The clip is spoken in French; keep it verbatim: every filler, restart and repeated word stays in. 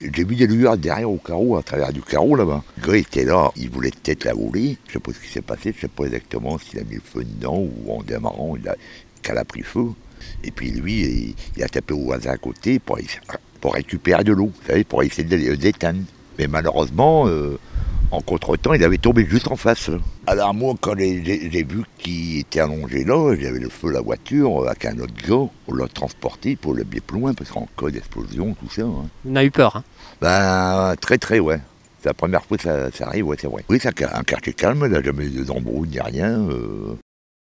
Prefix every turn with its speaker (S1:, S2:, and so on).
S1: j'ai vu des lueurs derrière au carreau, à travers du carreau là-bas. Le gars était là, il voulait peut-être la voler. Je sais pas ce qui s'est passé, je sais pas exactement s'il a mis le feu dedans ou en démarrant, il a, qu'elle a pris feu. Et puis lui, il, il a tapé au voisin à côté pour, pour récupérer de l'eau, vous savez, pour essayer de l'éteindre. Mais malheureusement, euh, en contre-temps, il avait tombé juste en face. Alors moi, quand j'ai, j'ai vu qu'il était allongé là, j'avais le feu de la voiture avec un autre gars, on l'a transporté pour le bien plus loin, parce qu'en cas d'explosion, tout ça. Hein.
S2: On a eu peur, hein.
S1: Ben, très très, ouais. C'est la première fois que ça, ça arrive, ouais, c'est vrai. Oui, c'est un quartier calme, il n'a jamais eu d'embrouille ni rien. Euh...